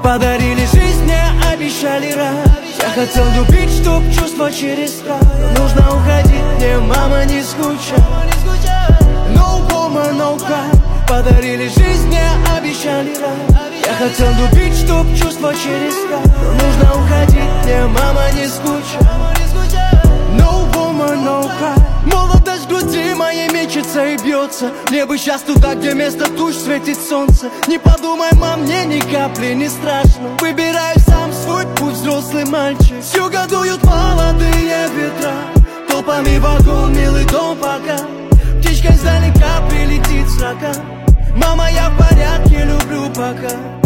Подарили жизнь, мне обещали рай. Я хотел любить, чтоб чувства через край. Но нужно уходить, мне мама, не скучай. No woman, no cry. Подарили жизнь, мне обещали рай. Я хотел любить, чтоб чувства через край. Но нужно уходить, мне мама, не скучай. No woman, no cry. Молодость в груди моей мечется и бьется. Мне бы сейчас туда, где вместо туч светит солнце. Не подумай, мам, мне ни капли не страшно. Выбираю сам свой путь, взрослый мальчик. С юга дуют молодые ветра. Толпами вагон, милый дом пока. Птичка издалека прилетит с рога. Мама, я в порядке, люблю пока.